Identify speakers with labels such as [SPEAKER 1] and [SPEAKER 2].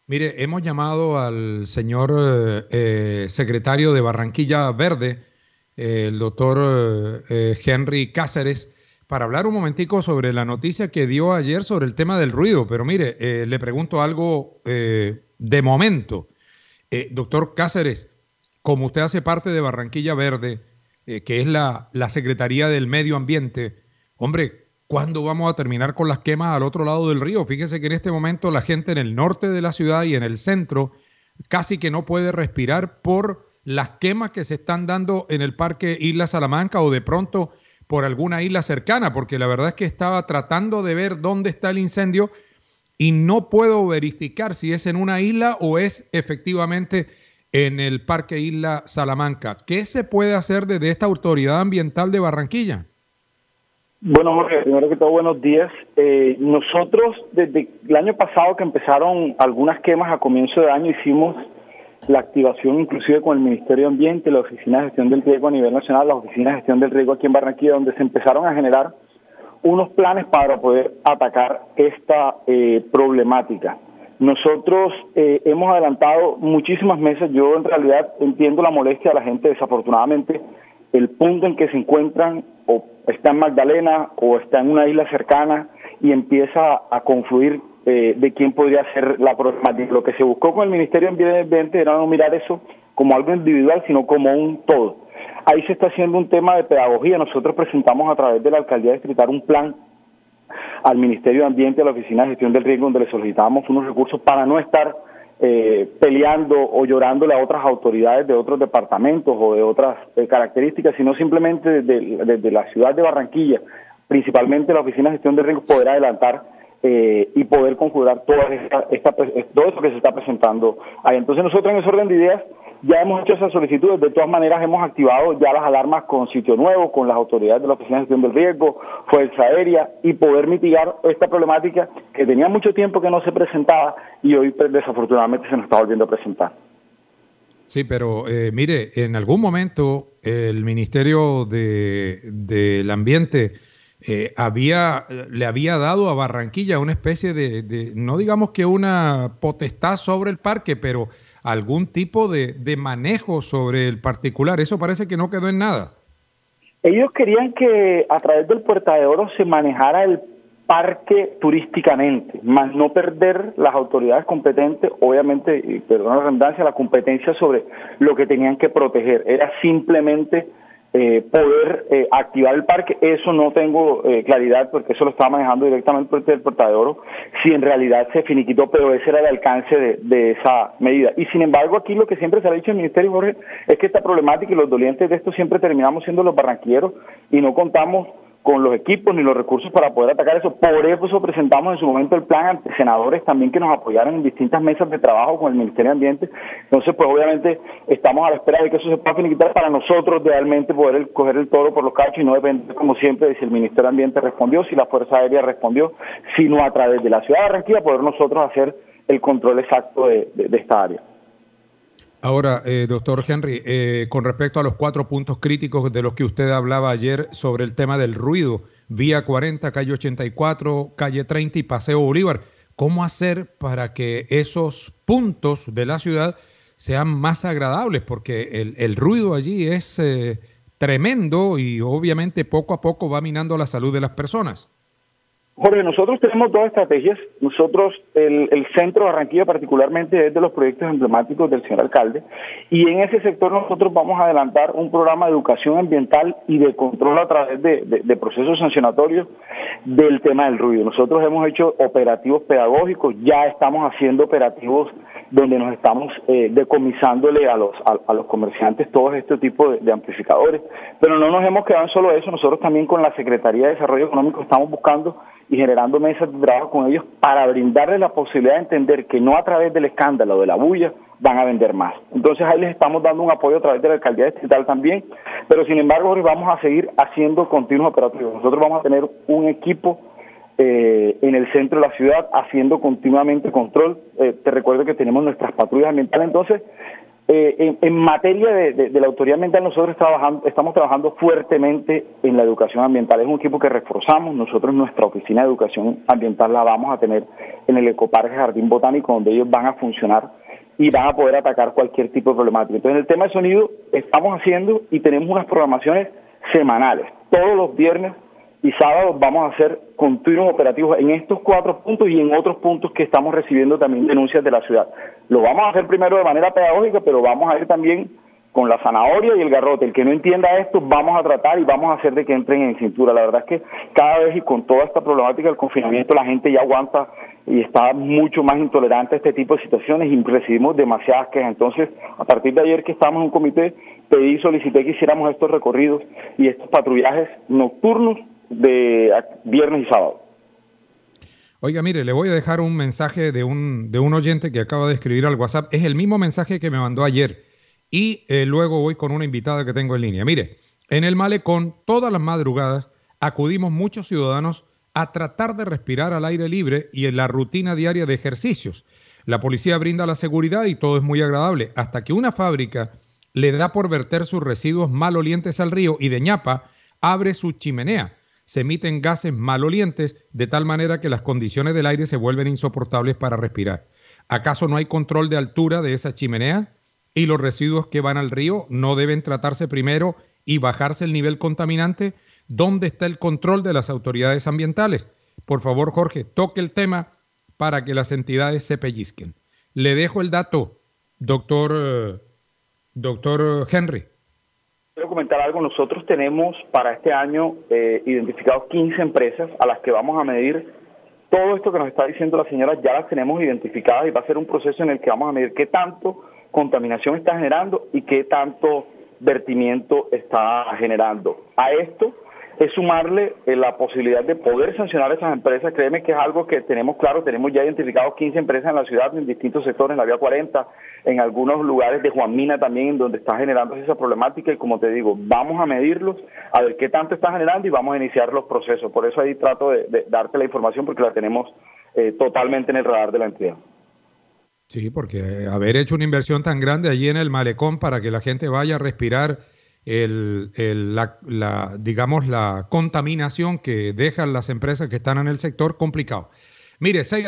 [SPEAKER 1] Mire, hemos llamado al señor secretario de Barranquilla Verde, el doctor Henry Cáceres, para hablar un momentico sobre la noticia que dio ayer sobre el tema del ruido. Pero mire, le pregunto algo de momento. Doctor Cáceres, como usted hace parte de Barranquilla Verde, que es la Secretaría del Medio Ambiente, hombre, ¿cuándo vamos a terminar con las quemas al otro lado del río? Fíjese que en este momento la gente en el norte de la ciudad y en el centro casi que no puede respirar por las quemas que se están dando en el Parque Isla Salamanca o de pronto por alguna isla cercana, porque la verdad es que estaba tratando de ver dónde está el incendio y no puedo verificar si es en una isla o es efectivamente en el Parque Isla Salamanca. ¿Qué se puede hacer desde esta autoridad ambiental de Barranquilla?
[SPEAKER 2] Bueno, Jorge, primero que todo, buenos días. Nosotros, desde el año pasado que empezaron algunas quemas a comienzo de año, hicimos la activación inclusive con el Ministerio de Ambiente, la Oficina de Gestión del Riesgo a nivel nacional, la Oficina de Gestión del Riesgo aquí en Barranquilla, donde se empezaron a generar unos planes para poder atacar esta problemática. Nosotros hemos adelantado muchísimas meses. Yo en realidad entiendo la molestia de la gente. Desafortunadamente, el punto en que se encuentran o está en Magdalena o está en una isla cercana y empieza a confluir de quién podría ser la problemática. Lo que se buscó con el Ministerio de Ambiente era no mirar eso como algo individual, sino como un todo. Ahí se está haciendo un tema de pedagogía. Nosotros presentamos a través de la Alcaldía Distrital un plan al Ministerio de Ambiente, a la Oficina de Gestión del Riesgo, donde le solicitábamos unos recursos para no estar peleando o llorándole a otras autoridades de otros departamentos o de otras características, sino simplemente desde la ciudad de Barranquilla, principalmente la Oficina de Gestión del Riesgo, poder adelantar y poder conjurar todo eso que se está presentando ahí. Entonces nosotros en ese orden de ideas ya hemos hecho esas solicitudes. De todas maneras hemos activado ya las alarmas con Sitio Nuevo, con las autoridades de la Oficina de Gestión del Riesgo, Fuerza Aérea, y poder mitigar esta problemática que tenía mucho tiempo que no se presentaba y hoy desafortunadamente se nos está volviendo a presentar.
[SPEAKER 1] Sí, pero mire, en algún momento el Ministerio del Ambiente le había dado a Barranquilla una especie no digamos que una potestad sobre el parque, pero algún tipo de manejo sobre el particular. Eso parece que no quedó en nada.
[SPEAKER 2] Ellos querían que a través del Puerta de Oro se manejara el parque turísticamente, más no perder las autoridades competentes, obviamente, y perdón la redundancia, la competencia sobre lo que tenían que proteger. Era simplemente poder activar el parque. Eso no tengo claridad, porque eso lo estaba manejando directamente el Puerta de Oro, si en realidad se finiquitó, pero ese era el alcance de esa medida. Y sin embargo, aquí lo que siempre se ha dicho en el Ministerio, Jorge, es que esta problemática y los dolientes de esto siempre terminamos siendo los barranquilleros y no contamos con los equipos ni los recursos para poder atacar eso. Por eso presentamos en su momento el plan ante senadores también que nos apoyaron en distintas mesas de trabajo con el Ministerio de Ambiente. Entonces, pues obviamente estamos a la espera de que eso se pueda finiquitar para nosotros realmente poder coger el toro por los cachos y no depender, como siempre, de si el Ministerio de Ambiente respondió, si la Fuerza Aérea respondió, sino a través de la ciudad de Barranquilla poder nosotros hacer el control exacto de esta área.
[SPEAKER 1] Ahora, doctor Henry, con respecto a los 4 puntos críticos de los que usted hablaba ayer sobre el tema del ruido, vía 40, calle 84, calle 30 y Paseo Bolívar, ¿cómo hacer para que esos puntos de la ciudad sean más agradables? Porque el ruido allí es tremendo y obviamente poco a poco va minando la salud de las personas.
[SPEAKER 2] Jorge, nosotros tenemos dos estrategias. Nosotros, el centro de Barranquilla particularmente es de los proyectos emblemáticos del señor alcalde, y en ese sector nosotros vamos a adelantar un programa de educación ambiental y de control a través de procesos sancionatorios del tema del ruido. Nosotros hemos hecho operativos pedagógicos, ya estamos haciendo operativos donde nos estamos decomisándole a los comerciantes todo este tipo de amplificadores, pero no nos hemos quedado en solo eso. Nosotros también con la Secretaría de Desarrollo Económico estamos buscando y generando mesas de trabajo con ellos para brindarles la posibilidad de entender que no a través del escándalo o de la bulla van a vender más. Entonces ahí les estamos dando un apoyo a través de la Alcaldía Distrital también, pero sin embargo vamos a seguir haciendo continuos operativos. Nosotros vamos a tener un equipo en el centro de la ciudad haciendo continuamente control. Te recuerdo que tenemos nuestras patrullas ambientales. Entonces En materia de la autoridad ambiental, nosotros estamos trabajando fuertemente en la educación ambiental. Es un equipo que reforzamos. Nosotros nuestra oficina de educación ambiental la vamos a tener en el Ecoparque Jardín Botánico, donde ellos van a funcionar y van a poder atacar cualquier tipo de problemática. Entonces, en el tema de sonido estamos haciendo y tenemos unas programaciones semanales. Todos los viernes y sábados vamos a hacer continuos operativos en estos 4 puntos y en otros puntos que estamos recibiendo también denuncias de la ciudad. Lo vamos a hacer primero de manera pedagógica, pero vamos a ir también con la zanahoria y el garrote. El que no entienda esto, vamos a tratar y vamos a hacer de que entren en cintura. La verdad es que cada vez y con toda esta problemática del confinamiento, la gente ya aguanta y está mucho más intolerante a este tipo de situaciones y recibimos demasiadas quejas. Entonces, a partir de ayer que estamos en un comité, solicité que hiciéramos estos recorridos y estos patrullajes nocturnos de viernes y sábado.
[SPEAKER 1] Oiga, mire, le voy a dejar un mensaje de un oyente que acaba de escribir al WhatsApp. Es el mismo mensaje que me mandó ayer. Y luego voy con una invitada que tengo en línea. Mire, en el malecón, todas las madrugadas, acudimos muchos ciudadanos a tratar de respirar al aire libre y en la rutina diaria de ejercicios. La policía brinda la seguridad y todo es muy agradable, hasta que una fábrica le da por verter sus residuos malolientes al río y de ñapa abre su chimenea. Se emiten gases malolientes de tal manera que las condiciones del aire se vuelven insoportables para respirar. ¿Acaso no hay control de altura de esa chimenea? ¿Y los residuos que van al río no deben tratarse primero y bajarse el nivel contaminante? ¿Dónde está el control de las autoridades ambientales? Por favor, Jorge, toque el tema para que las entidades se pellizquen. Le dejo el dato, doctor Henry.
[SPEAKER 2] Quiero comentar algo. Nosotros tenemos para este año identificados 15 empresas a las que vamos a medir todo esto que nos está diciendo la señora. Ya las tenemos identificadas y va a ser un proceso en el que vamos a medir qué tanto contaminación está generando y qué tanto vertimiento está generando. A esto es sumarle la posibilidad de poder sancionar a esas empresas. Créeme que es algo que tenemos claro. Tenemos ya identificados 15 empresas en la ciudad, en distintos sectores, en la vía 40, en algunos lugares de Juan Mina también, en donde está generando esa problemática. Y como te digo, vamos a medirlos, a ver qué tanto está generando y vamos a iniciar los procesos. Por eso ahí trato de darte la información porque la tenemos totalmente en el radar de la entidad.
[SPEAKER 1] Sí, porque haber hecho una inversión tan grande allí en el malecón para que la gente vaya a respirar digamos, la contaminación que dejan las empresas que están en el sector, complicado. Mire,